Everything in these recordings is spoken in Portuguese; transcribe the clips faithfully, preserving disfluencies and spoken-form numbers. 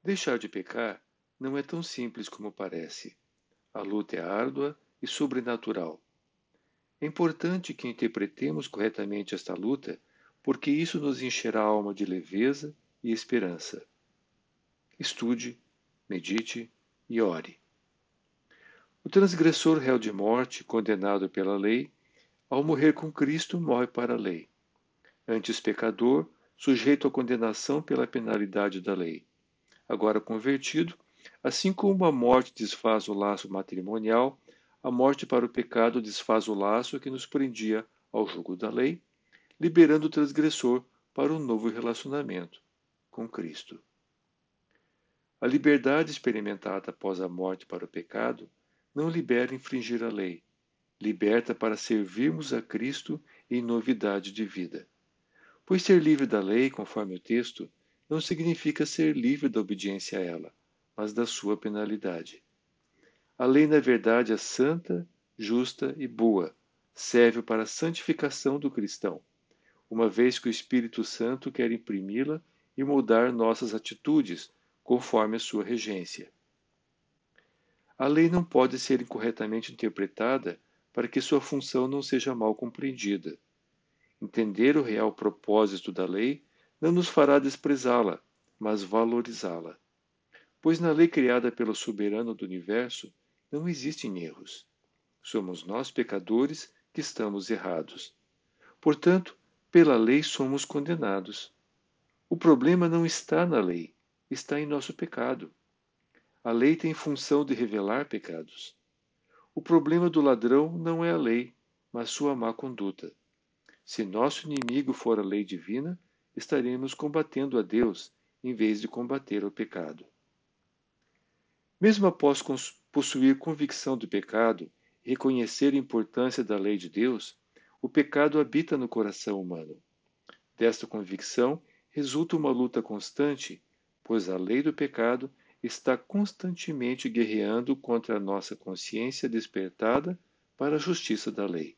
Deixar de pecar não é tão simples como parece. A luta é árdua e sobrenatural. É importante que interpretemos corretamente esta luta, porque isso nos encherá a alma de leveza e esperança. Estude, medite e ore. O transgressor réu de morte, condenado pela lei, ao morrer com Cristo, morre para a lei. Antes pecador, sujeito à condenação pela penalidade da lei. Agora convertido, assim como a morte desfaz o laço matrimonial, a morte para o pecado desfaz o laço que nos prendia ao jugo da lei, liberando o transgressor para um novo relacionamento com Cristo. A liberdade experimentada após a morte para o pecado não libera infringir a lei, liberta para servirmos a Cristo em novidade de vida. Pois ser livre da lei, conforme o texto, não significa ser livre da obediência a ela, mas da sua penalidade. A lei, na verdade, é santa, justa e boa, serve para a santificação do cristão, uma vez que o Espírito Santo quer imprimi-la e moldar nossas atitudes conforme a sua regência. A lei não pode ser incorretamente interpretada para que sua função não seja mal compreendida. Entender o real propósito da lei não nos fará desprezá-la, mas valorizá-la. Pois na lei criada pelo soberano do universo não existem erros. Somos nós, pecadores, que estamos errados. Portanto, pela lei somos condenados. O problema não está na lei, está em nosso pecado. A lei tem função de revelar pecados. O problema do ladrão não é a lei, mas sua má conduta. Se nosso inimigo for a lei divina, estaremos combatendo a Deus em vez de combater o pecado. Mesmo após possuir convicção do pecado e reconhecer a importância da lei de Deus, o pecado habita no coração humano. Desta convicção resulta uma luta constante, pois a lei do pecado está constantemente guerreando contra a nossa consciência despertada para a justiça da lei.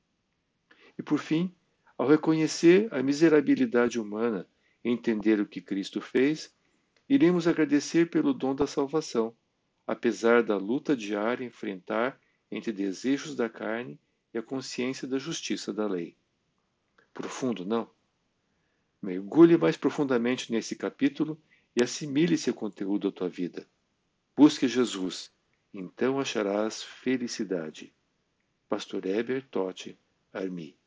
E por fim, ao reconhecer a miserabilidade humana e entender o que Cristo fez, iremos agradecer pelo dom da salvação, apesar da luta diária enfrentar entre desejos da carne e a consciência da justiça da lei. Profundo, não? Mergulhe mais profundamente nesse capítulo e assimile esse conteúdo à tua vida. Busque Jesus, então acharás felicidade. Pastor Heber Totti Armi.